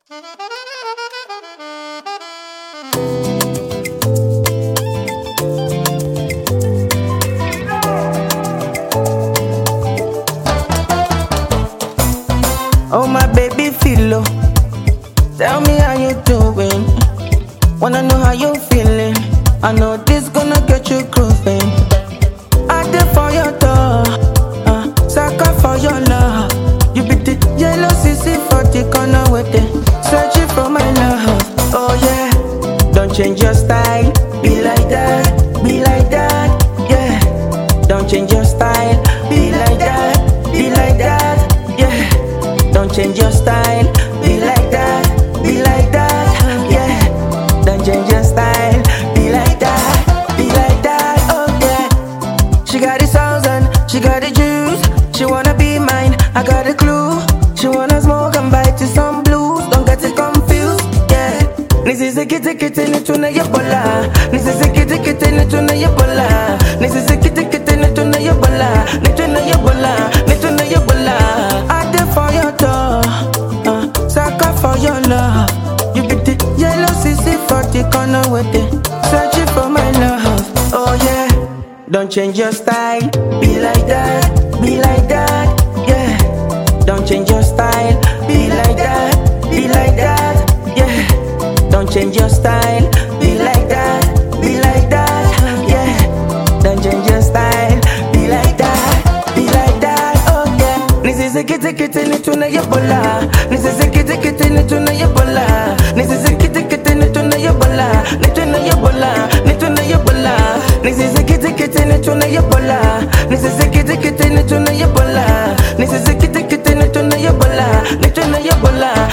Oh my baby Philo, tell me how you doing. Wanna know how you feeling. I know this gonna get you grooving. I did for your door, sucker for your love. You be the yellow CC for the corner with it. Searching for my love, oh yeah. Don't change your style, be like that, yeah. Don't change your style, be like that, yeah. Don't change your style, be like that, yeah. Don't change your style, be like that, oh yeah. She got the sauce and she got the juice. She wanna be mine, I got a clue. She wanna smoke and bite to some blues. Don't get it confused, yeah. Nisi kitty kitty ni tuna yebola. Nisi kitty kitty ni tuna yebola. Nisi kitty kitty ni tuna yebola. Ni tuna yebola. I did for your door, sucker for your love. You be the yellow CC for the corner with it. Searching for my love, oh yeah. Don't change your style, be like that, yeah. Don't change your style, be like that, yeah. Don't change your style, be like that, yeah. Don't change your style, be like that, oh yeah. Nisi kitty kitty ni tuna yebola. Nisi kitty kitty ni tuna yebola. Nisi kitty kitty ni tuna yebola. Ni tuna yebola. Nisi kitty kitty ni tuna yebola. Nisi kitty kitty ni tuna yebola. Nisi kitty kitty ni tuna yebola. Ni tuna yebola.